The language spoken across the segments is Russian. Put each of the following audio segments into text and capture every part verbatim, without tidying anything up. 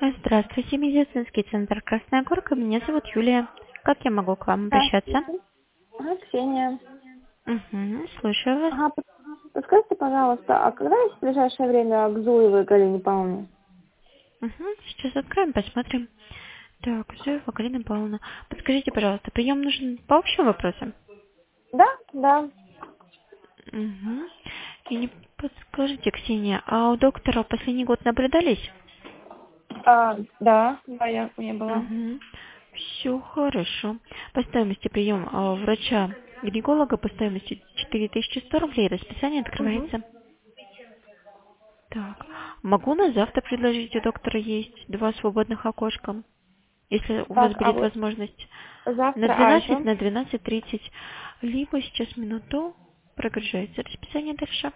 Здравствуйте, медицинский центр Красная Горка. Меня зовут Юлия. Как я могу к вам обращаться? Здравствуйте. Ага, Ксения. Угу, слушаю вас. Ага, под- подскажите, пожалуйста, а когда есть в ближайшее время к Зуевой Галине Павловне? Угу, сейчас откроем, посмотрим. Так, Зуева Галина Павловна. Подскажите, пожалуйста, прием нужен по общим вопросам? Да, да. Угу. И не подскажите, Ксения, а у доктора последний год наблюдались? А, да, да, я не была. Угу. Все хорошо. По стоимости прием а, врача-гинеколога по стоимости четыре тысячи сто рублей. Расписание Угу. открывается. Так, могу на завтра предложить, у доктора есть два свободных окошка, если у вас Так, а будет вот возможность на завтра, а двенадцать, еще? на двенадцать тридцать, либо сейчас минуту прогружается расписание дальше.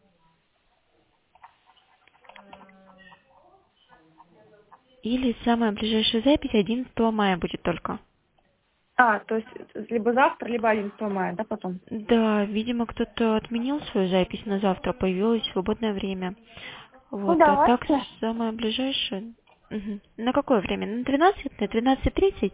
Или самая ближайшая запись одиннадцатого мая будет только. А, то есть либо завтра, либо одиннадцатого мая, да, потом? Да, видимо, кто-то отменил свою запись на завтра, появилось свободное время. Ну, Вот, а так давайте. самое ближайшее. Мгм. На какое время? На двенадцать? На двенадцать тридцать?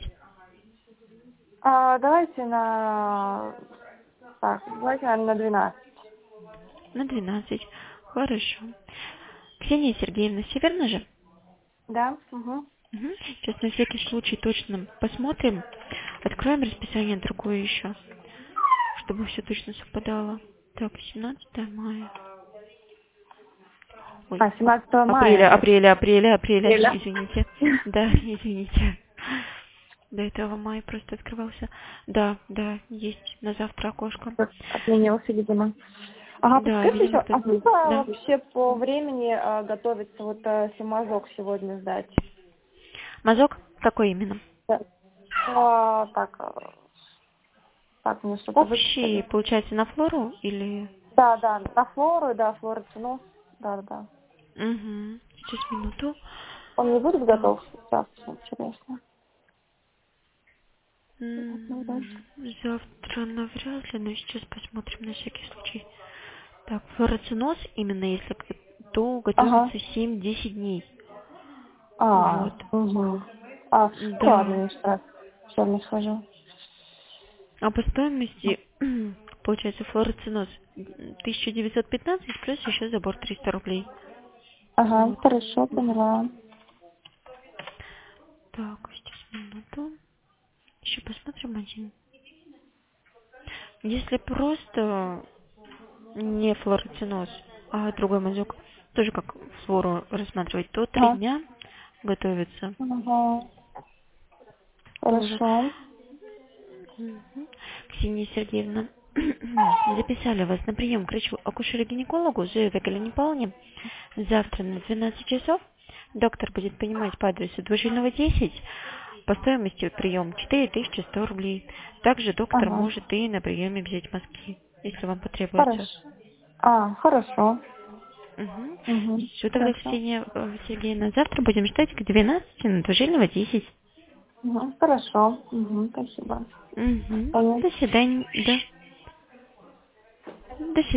А, давайте на... Так, давайте, наверное, на двенадцать. На двенадцать. Хорошо. Ксения Сергеевна, все верно же? Да? Угу. Мгм. Сейчас на всякий случай точно посмотрим. Откроем расписание другое еще, чтобы все точно совпадало. Так, семнадцатое мая. Ой, А, ап- семнадцатого мая. апреля, апреля, апреля, апреля, Апреля. извините. Да, извините. До этого май просто открывался. Да, да, есть на завтра окошко. Отменился, видимо. Ага, Да, подскажите видимо, еще, кто-то... а сколько Да. вообще по времени а, готовится вот а, семазок сегодня сдать? Мазок? Какой именно? Да. А, так, а, так, мне что-то Общий, выписали. получается, на флору или... Да, да, на флору, да, флоротинус. Да, да, да. Угу. Сейчас минуту. Он не будет Так. готов завтра, интересно. Ну, дальше. М, Завтра навряд ли, но сейчас посмотрим на всякий случай. Так, флороциноз, именно если к- то Ага. готовится семь-десять дней. А, Вот. угу. А, ну ладно, Да. я сейчас все не схожу. А по стоимости, получается, флороциноз тысяча девятьсот пятнадцать плюс еще забор триста рублей. Ага, Вот. хорошо, поняла. Так, сейчас минуту. Еще посмотрим один. Если просто не флороциноз, а другой мазок, тоже как флору рассматривать, то три Ага. дня готовится Ага. тоже. Хорошо. Мгм. Ксения Сергеевна, записали вас на прием к врачу акушеру-гинекологу Зоевой Галине Павловне завтра на двенадцать часов. Доктор будет принимать по адресу Двужильного десять. По стоимости прием четыре тысячи сто рублей. Также доктор Ага. может и на приеме взять мазки, если вам потребуется. Хорошо. А, хорошо. Угу. Угу. Все тогда, Хорошо. Ксения э, Сергеевна, завтра будем ждать к двенадцати на Двужильного десять. Угу. Хорошо. Угу. Спасибо. Угу. Понятно. До свидания. Да. До свидания.